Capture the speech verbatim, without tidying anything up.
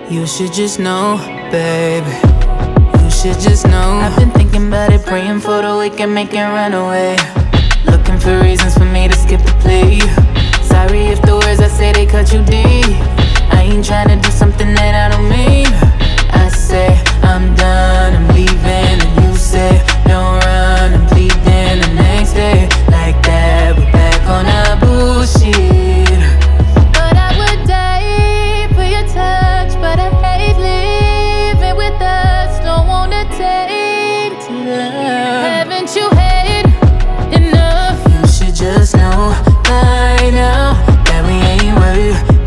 You should just know, baby. You should just know. I've been thinking about it, praying for the weekend, making run away. Looking for reasons for me to skip the play. Sorry if the words I say they cut you deep. I ain't trying to do something